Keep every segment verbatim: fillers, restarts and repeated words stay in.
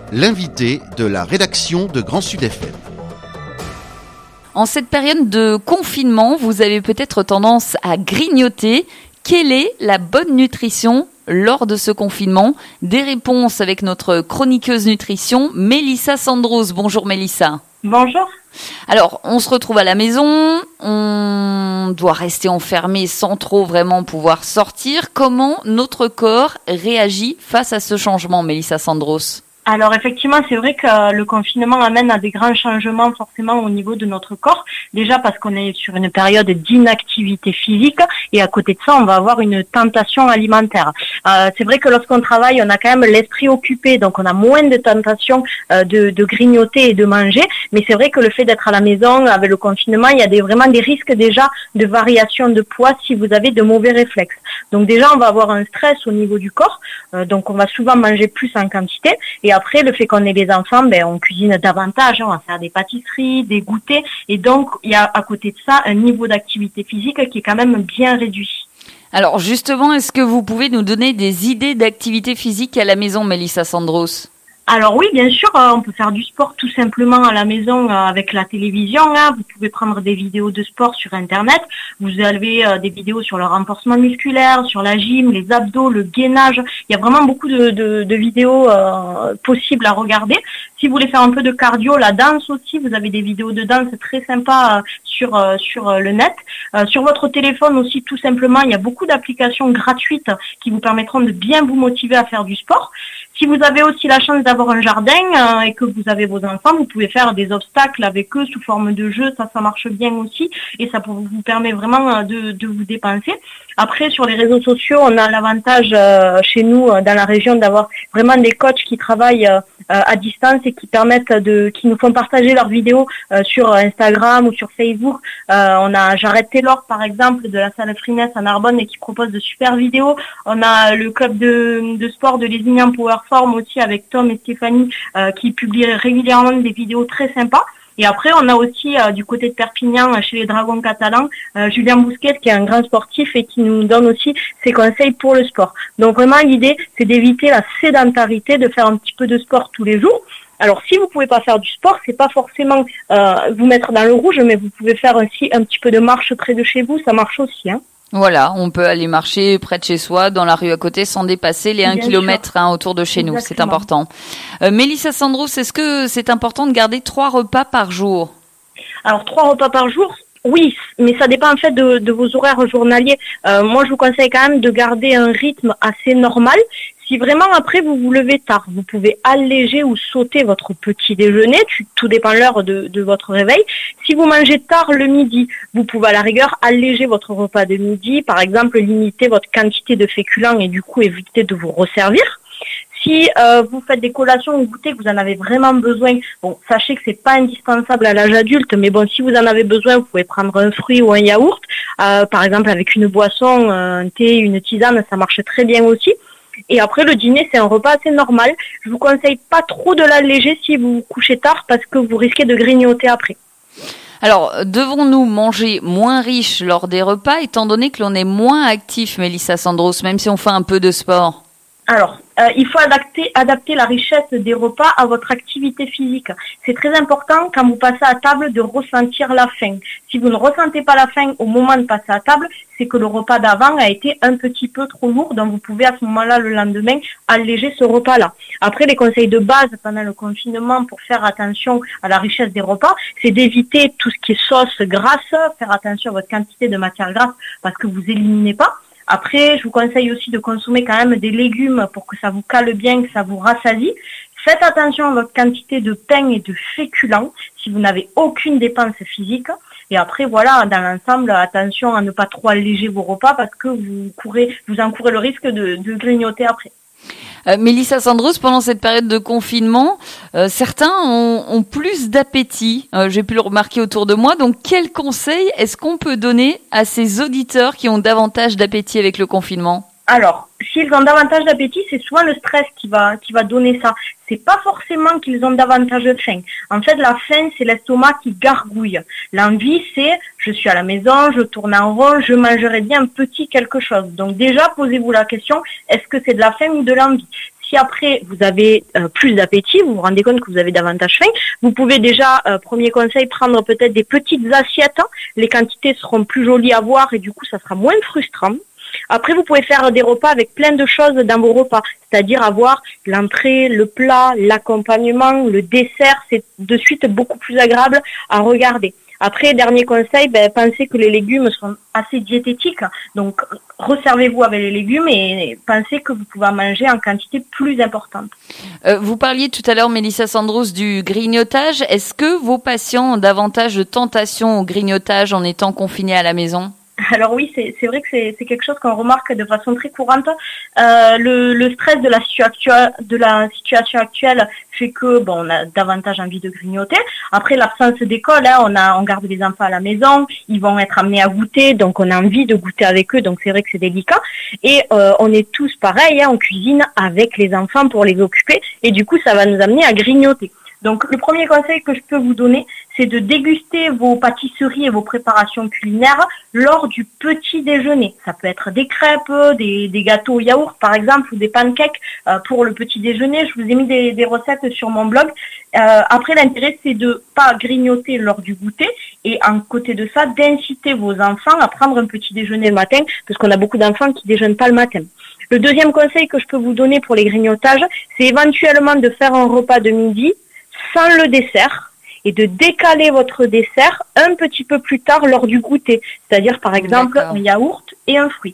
l'invité de la rédaction de Grand Sud F M. En cette période de confinement, vous avez peut-être tendance à grignoter. Quelle est la bonne nutrition lors de ce confinement? Des réponses avec notre chroniqueuse nutrition, Mélissa Sandros. Bonjour Mélissa. Bonjour. Alors, on se retrouve à la maison, on doit rester enfermé sans trop vraiment pouvoir sortir. Comment notre corps réagit face à ce changement, Mélissa Sandros? Alors effectivement, c'est vrai que le confinement amène à des grands changements forcément au niveau de notre corps. Déjà parce qu'on est sur une période d'inactivité physique et à côté de ça, on va avoir une tentation alimentaire. Euh, c'est vrai que lorsqu'on travaille, on a quand même l'esprit occupé, donc on a moins de tentation euh, de, de grignoter et de manger. Mais c'est vrai que le fait d'être à la maison avec le confinement, il y a des, vraiment des risques déjà de variation de poids si vous avez de mauvais réflexes. Donc déjà, on va avoir un stress au niveau du corps, euh, donc on va souvent manger plus en quantité. Et après, le fait qu'on ait les enfants, ben, on cuisine davantage, on va faire des pâtisseries, des goûters. Et donc, il y a à côté de ça un niveau d'activité physique qui est quand même bien réduit. Alors justement, est-ce que vous pouvez nous donner des idées d'activité physique à la maison, Mélissa Sandros? Alors oui, bien sûr, euh, on peut faire du sport tout simplement à la maison euh, avec la télévision. Hein. Vous pouvez prendre des vidéos de sport sur Internet. Vous avez euh, des vidéos sur le renforcement musculaire, sur la gym, les abdos, le gainage. Il y a vraiment beaucoup de, de, de vidéos euh, possibles à regarder. Si vous voulez faire un peu de cardio, la danse aussi, vous avez des vidéos de danse très sympas euh, sur euh, sur euh, le net. Euh, sur votre téléphone aussi, tout simplement, il y a beaucoup d'applications gratuites qui vous permettront de bien vous motiver à faire du sport. Si vous avez aussi la chance d'avoir un jardin euh, et que vous avez vos enfants, vous pouvez faire des obstacles avec eux sous forme de jeu, ça, ça marche bien aussi et ça vous permet vraiment de, de vous dépenser. Après, sur les réseaux sociaux, on a l'avantage euh, chez nous, euh, dans la région, d'avoir vraiment des coachs qui travaillent euh, à distance et qui permettent de, qui nous font partager leurs vidéos euh, sur Instagram ou sur Facebook. Euh, on a Jared Taylor, par exemple, de la salle Freeness à Narbonne et qui propose de super vidéos. On a le club de, de sport de Lézignan Powerform aussi avec Tom et Stéphanie euh, qui publient régulièrement des vidéos très sympas. Et après, on a aussi euh, du côté de Perpignan, chez les Dragons catalans, euh, Julien Bousquet, qui est un grand sportif et qui nous donne aussi ses conseils pour le sport. Donc vraiment, l'idée, c'est d'éviter la sédentarité, de faire un petit peu de sport tous les jours. Alors, si vous pouvez pas faire du sport, c'est pas forcément euh, vous mettre dans le rouge, mais vous pouvez faire aussi un petit peu de marche près de chez vous, ça marche aussi, hein. Voilà, on peut aller marcher près de chez soi, dans la rue à côté, sans dépasser les un kilomètre hein, autour de chez Exactement. Nous. C'est important. Euh, Mélissa Sandros, est-ce que c'est important de garder trois repas par jour? Alors, trois repas par jour, oui, mais ça dépend en fait de, de vos horaires journaliers. Euh, moi, je vous conseille quand même de garder un rythme assez normal. Si vraiment après vous vous levez tard, vous pouvez alléger ou sauter votre petit déjeuner, tout dépend de l'heure de, de votre réveil. Si vous mangez tard le midi, vous pouvez à la rigueur alléger votre repas de midi, par exemple limiter votre quantité de féculents et du coup éviter de vous resservir. Si euh, vous faites des collations ou goûters que vous en avez vraiment besoin, bon, sachez que c'est pas indispensable à l'âge adulte, mais bon, si vous en avez besoin, vous pouvez prendre un fruit ou un yaourt, euh, par exemple avec une boisson, un thé, une tisane, ça marche très bien aussi. Et après, le dîner, c'est un repas assez normal. Je vous conseille pas trop de l'alléger si vous vous couchez tard parce que vous risquez de grignoter après. Alors, devons-nous manger moins riche lors des repas étant donné que l'on est moins actif, Mélissa Sandros, même si on fait un peu de sport? Alors, euh, il faut adapter, adapter la richesse des repas à votre activité physique. C'est très important quand vous passez à table de ressentir la faim. Si vous ne ressentez pas la faim au moment de passer à table, c'est que le repas d'avant a été un petit peu trop lourd, donc vous pouvez à ce moment-là, le lendemain, alléger ce repas-là. Après, les conseils de base pendant le confinement pour faire attention à la richesse des repas, c'est d'éviter tout ce qui est sauce grasse, faire attention à votre quantité de matière grasse parce que vous éliminez pas. Après, je vous conseille aussi de consommer quand même des légumes pour que ça vous cale bien, que ça vous rassasie. Faites attention à votre quantité de pain et de féculents si vous n'avez aucune dépense physique. Et après, voilà, dans l'ensemble, attention à ne pas trop alléger vos repas parce que vous courez, vous encourez le risque de, de grignoter après. Euh, Mélissa Sandros, pendant cette période de confinement, euh, certains ont, ont plus d'appétit. Euh, j'ai pu le remarquer autour de moi. Donc, quels conseils est-ce qu'on peut donner à ces auditeurs qui ont davantage d'appétit avec le confinement? Alors, s'ils ont davantage d'appétit, c'est souvent le stress qui va qui va donner ça. C'est pas forcément qu'ils ont davantage de faim. En fait, la faim, c'est l'estomac qui gargouille. L'envie, c'est je suis à la maison, je tourne en rond, je mangerai bien un petit quelque chose. Donc déjà, posez-vous la question, est-ce que c'est de la faim ou de l'envie? si après vous avez euh, plus d'appétit, vous vous rendez compte que vous avez davantage faim, vous pouvez déjà, euh, premier conseil, prendre peut-être des petites assiettes. Hein. Les quantités seront plus jolies à voir et du coup ça sera moins frustrant. Après, vous pouvez faire des repas avec plein de choses dans vos repas, c'est-à-dire avoir l'entrée, le plat, l'accompagnement, le dessert. C'est de suite beaucoup plus agréable à regarder. Après, dernier conseil, ben, pensez que les légumes sont assez diététiques, donc resservez-vous avec les légumes et pensez que vous pouvez en manger en quantité plus importante. Euh, vous parliez tout à l'heure, Mélissa Sandros, du grignotage. Est-ce que vos patients ont davantage de tentation au grignotage en étant confinés à la maison ? Alors oui, c'est, c'est vrai que c'est, c'est quelque chose qu'on remarque de façon très courante. Euh, le, le stress de la, situation, de la situation actuelle fait que bon, on a davantage envie de grignoter. Après l'absence d'école, hein, on a, on garde les enfants à la maison, ils vont être amenés à goûter, donc on a envie de goûter avec eux, donc c'est vrai que c'est délicat. Et euh, on est tous pareils, hein, on cuisine avec les enfants pour les occuper, et du coup ça va nous amener à grignoter. Donc le premier conseil que je peux vous donner, c'est de déguster vos pâtisseries et vos préparations culinaires lors du petit déjeuner. Ça peut être des crêpes, des, des gâteaux au yaourt par exemple, ou des pancakes euh, pour le petit déjeuner. Je vous ai mis des, des recettes sur mon blog. Euh, après, l'intérêt, c'est de pas grignoter lors du goûter et en côté de ça, d'inciter vos enfants à prendre un petit déjeuner le matin, parce qu'on a beaucoup d'enfants qui déjeunent pas le matin. Le deuxième conseil que je peux vous donner pour les grignotages, c'est éventuellement de faire un repas de midi sans le dessert et de décaler votre dessert un petit peu plus tard lors du goûter, c'est-à-dire par exemple D'accord. un yaourt et un fruit.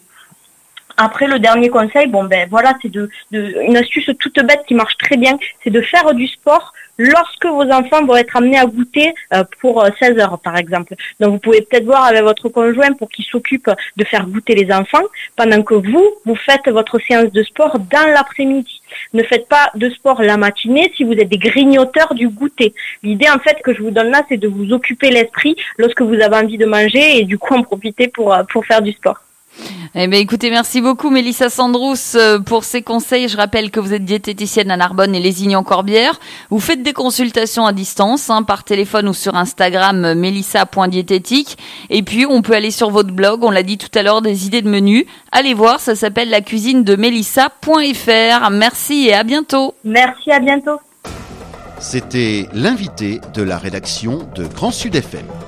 Après, le dernier conseil, bon ben voilà, c'est de, de une astuce toute bête qui marche très bien, c'est de faire du sport lorsque vos enfants vont être amenés à goûter euh, pour seize heures par exemple. Donc vous pouvez peut-être voir avec votre conjoint pour qu'il s'occupe de faire goûter les enfants pendant que vous, vous faites votre séance de sport dans l'après-midi. Ne faites pas de sport la matinée si vous êtes des grignoteurs du goûter. L'idée en fait que je vous donne là, c'est de vous occuper l'esprit lorsque vous avez envie de manger et du coup en profiter pour, pour faire du sport. Eh bien, écoutez, merci beaucoup Mélissa Sandros pour ces conseils. Je rappelle que vous êtes diététicienne à Narbonne et Lézignan-Corbière. Vous faites des consultations à distance, hein, par téléphone ou sur Instagram, mélissa point diététique. Et puis, on peut aller sur votre blog, on l'a dit tout à l'heure, des idées de menus. Allez voir, ça s'appelle la cuisine de mélissa point f r. Merci et à bientôt. Merci, à bientôt. C'était l'invité de la rédaction de Grand Sud F M.